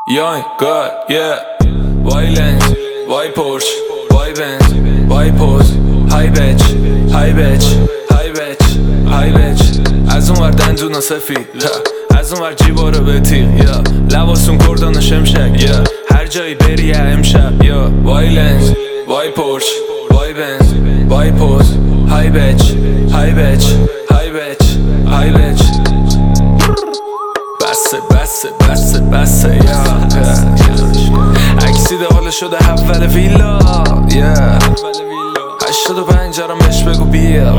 Young God, yeah. Why lens, why Porsche, why Benz, why pose. High bitch, high bitch, high bitch, high bitch. از اون ور دندونا سفید، از اون ور جیبا رو به تیغ، لباسون کردان و شمشک، هر جایی بری امشب. Why lens, why Porsche, why Benz, why pose. High bitch, high bitch, high bitch, high bitch. بسه اکسیده حالا شده اول ویلا 85 جارم بهش بگو بیا.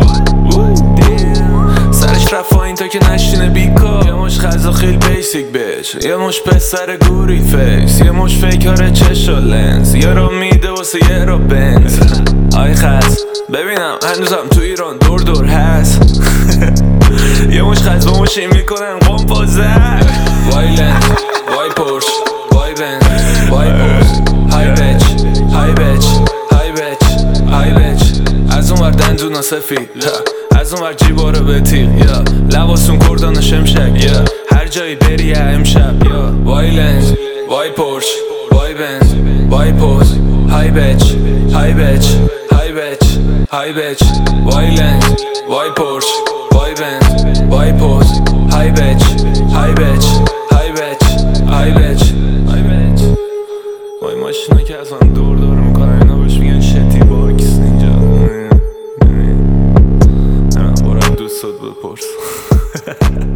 سرش رفت این تا که نشینه بیکا. یه مش غذا خیل بیسیک بیش، یه مش پسر گوری فیس، یه مش فیکاره چش و لنز، یه رو میده واسه یه رو بنز. آی خز ببینم هنوزم تو ایران دور دور هست. یه مش خز با مشی میکنن قم بازن. وای لنز، وای پورش، وای بنز، وای پورس. های بیچ، های بیچ، های بیچ، های بیچ. از اون ور دندونا سفید، از اون ور جیبا رو به تیغ، لباسون کردان و شمشک، هر جایی بری امشب. وای لنز، وای پورش، وای بنز، وای پوز. های بیچ، های بیچ، های بیچ، های بیچ. وای لنز، وای پورش، وای بنز، وای پوز. های بیچ، های بیچ، های بیچ، های بیچ، های بیچ. وای ماشینا که از هم دور دور میکنن، اینا بهش میگن شتی باکس اینجا. برای دوستات بپرس.